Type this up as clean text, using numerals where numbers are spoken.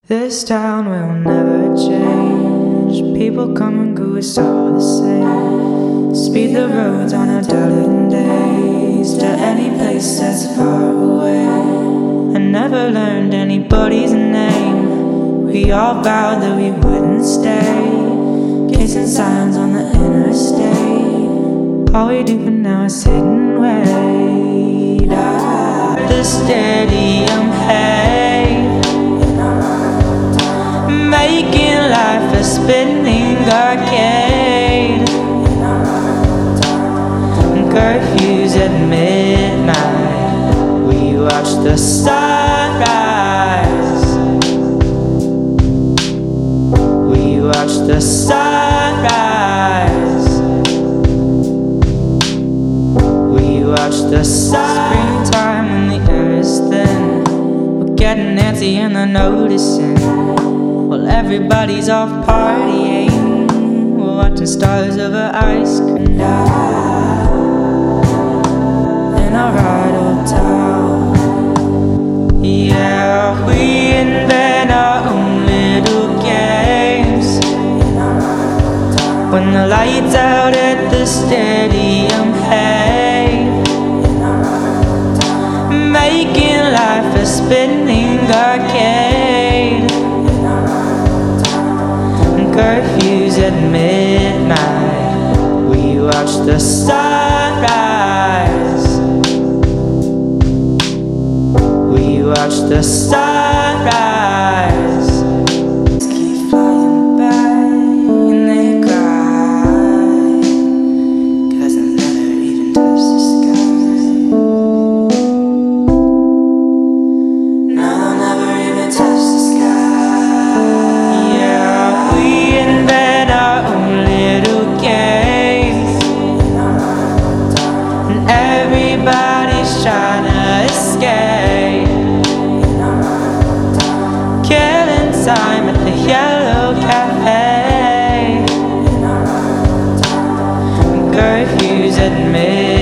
This town will never change. People come and go, it's all the same. Speed the roads on our darling days to any place that's far away. I never learned anybody's name. We all vowed that we wouldn't stay. Kissing signs on the interstate. All we do for now is sit and wait. The stadium hay, making life a spinning arcade. Curfews at midnight, we watch the sunrise. We watch the sunrise. We watch the springtime when the air is thin. We're getting antsy and they're noticing. While everybody's off partying, we're watching stars over ice cream in our right old town. Yeah, we invent our own little games. When the lights out at the stadium hay, making life a spinning arcade. Curfews at midnight, we watch the sunrise. We watch the sunrise. Keep flying by and they cry, 'cause I never even touched the sky. No, I'll never even touch the sky. Yeah, we invent our own little games, and everybody's trying to escape. Killing time at the Yellow Cafe. Curfews at midnight.